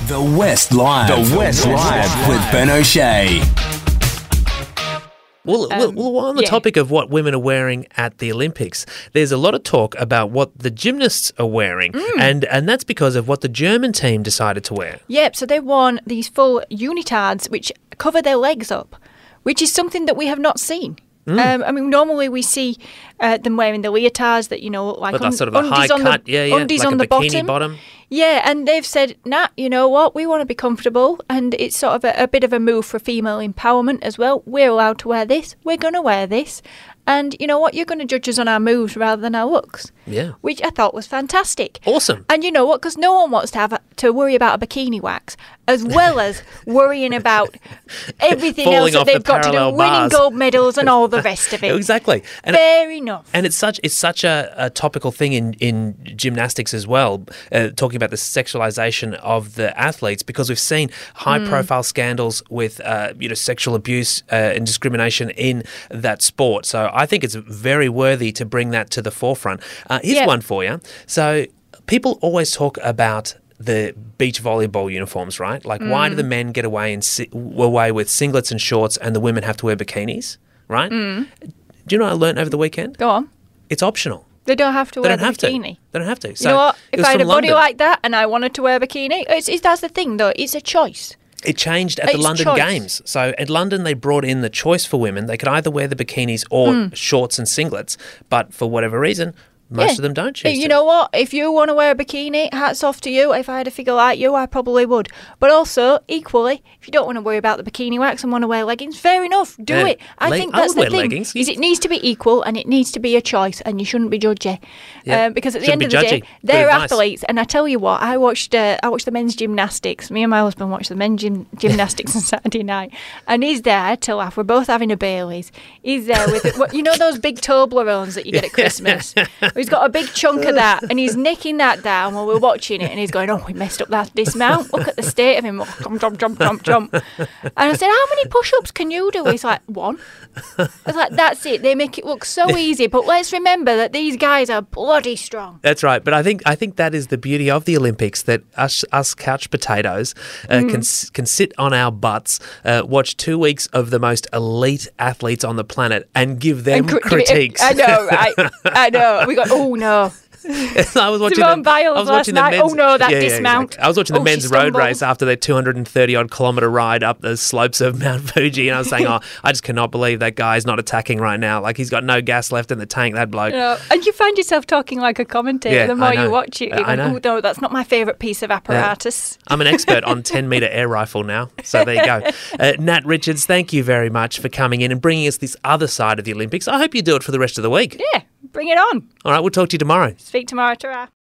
The West Live. The West Live with Ben O'Shea. Well, on the topic of what women are wearing at the Olympics, there's a lot of talk about what the gymnasts are wearing, and that's because of what the German team decided to wear. Yep, so they've worn these full unitards which cover their legs up, which is something that we have not seen. I mean, normally we see them wearing the leotards that, look like sort of a high cut, undies like on a the bikini bottom. Yeah, and they've said, nah, you know what, we want to be comfortable, and it's sort of a bit of a move for female empowerment as well. We're allowed to wear this, we're going to wear this, and you know what, you're going to judge us on our moves rather than our looks. Yeah. Which I thought was fantastic. Awesome. And you know what, because no one wants to worry about a bikini wax, as well as worrying about everything else that they've got to do, winning gold medals and all the rest of it. Exactly. And fair enough. And it's such a topical thing in gymnastics as well, talking about the sexualization of the athletes, because we've seen high-profile scandals with sexual abuse and discrimination in that sport. So I think it's very worthy to bring that to the forefront. Here's one for you. So people always talk about the beach volleyball uniforms, right? Like, why do the men get away with singlets and shorts and the women have to wear bikinis, right? Do you know what I learned over the weekend? Go on. It's optional. They don't have to wear a bikini. They don't have to. So, you know what? If I had a body like that and I wanted to wear a bikini, that's the thing, though. It's a choice. It changed at the London Games. So at London, they brought in the choice for women. They could either wear the bikinis or shorts and singlets. But for whatever reason, most of them don't choose to. You know what? If you want to wear a bikini, hats off to you. If I had a figure like you, I probably would. But also, equally, if you don't want to worry about the bikini wax and want to wear leggings, fair enough. Do it. I think that's the thing. Leggings. Is it needs to be equal and it needs to be a choice, and you shouldn't be judgy. Because at the end of the day, they're athletes. And I tell you what, I watched the men's gymnastics. Me and my husband watched the men's gymnastics on Saturday night, and he's there to laugh. We're both having a Baileys. He's there with those big Toblerones that you get at Christmas. He's got a big chunk of that, and he's nicking that down while we're watching it, and he's going, we messed up that dismount. Look at the state of him. Jump, jump, jump, jump. And I said, how many push-ups can you do? He's like, 1. I was like, that's it. They make it look so easy, but let's remember that these guys are bloody strong. That's right. But I think that is the beauty of the Olympics, that us couch potatoes can sit on our butts, watch 2 weeks of the most elite athletes on the planet and give them critiques. I know, right? I know. We go, oh no. I was watching Simone Biles last night. Dismount. Exactly. I was watching the men's road race after their 230-odd kilometre ride up the slopes of Mount Fuji, and I was saying, I just cannot believe that guy's not attacking right now. Like, he's got no gas left in the tank, that bloke. And you find yourself talking like a commentator the more you watch it. You're going, oh, no, that's not my favourite piece of apparatus. I'm an expert on 10-metre air rifle now, so there you go. Nat Richards, thank you very much for coming in and bringing us this other side of the Olympics. I hope you do it for the rest of the week. Yeah. Bring it on. All right, we'll talk to you tomorrow. Speak tomorrow. Ta-ra.